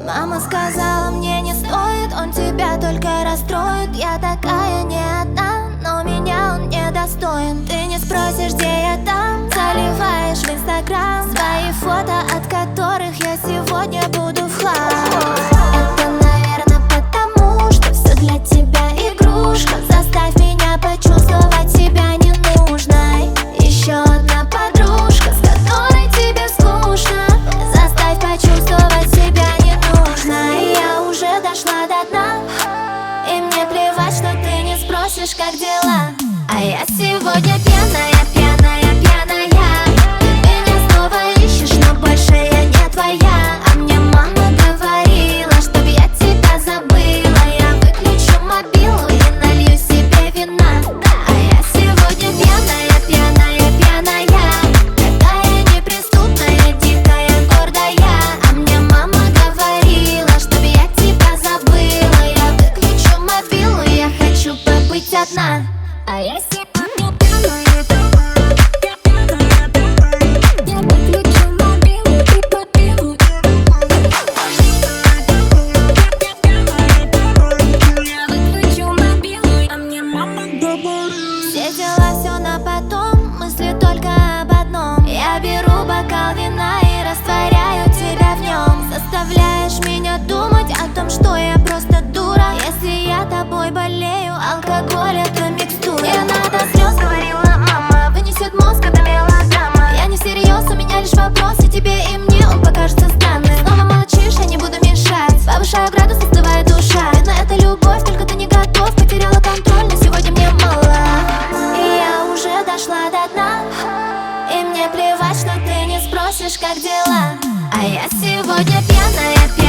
Мама сказала мне не стоит, он тебя только расстроит. Я такая не одна, но меня он не достоин. Ты не спросишь, где я там, заливаешь в Инстаграм свои фото, от которых я сегодня буду в хлам. Это, наверное, потому, что все для тебя игрушка. Заставь меня почувствовать себя ненужной. Еще одна подружка, с которой тебе скучно. Заставь почувствовать себя ненужной. Я уже дошла до дна, и мне плевать, что ты не спросишь, как дела. А я сегодня пьяная, пьяная, пьяная. Ты меня снова ищешь, но больше я не твоя. А мне мама говорила, чтоб я тебя забыла. Я выключу мобилу и налью себе вина. А я сегодня пьяная, пьяная, пьяная. Такая неприступная, дикая, гордая. А мне мама говорила, чтоб я тебя забыла. Я выключу мобилу, я хочу побыть одна. А я сегодня пьяная, я выключу мобилу и попью. Я выключу мобилу, а мне мама говорит. Все дела, все на потом, мысли только об одном. Я беру бокал вина и растворяю тебя в нем. Заставляешь меня думать о том, что я просто дура. Если я тобой болею, алкоголь это микстура. Не надо слез, говорила мама, вынесет мозг, это мелодрама. Я не всерьез, у меня лишь вопросы тебе и мне, он покажется странным. Снова молчишь, я не буду мешать. Повышаю градус, остывает душа. Видно, это любовь, только ты не готов. Потеряла контроль, но сегодня мне мало. И я уже дошла до дна, и мне плевать, что ты не спросишь, как дела. А я сегодня пьяная,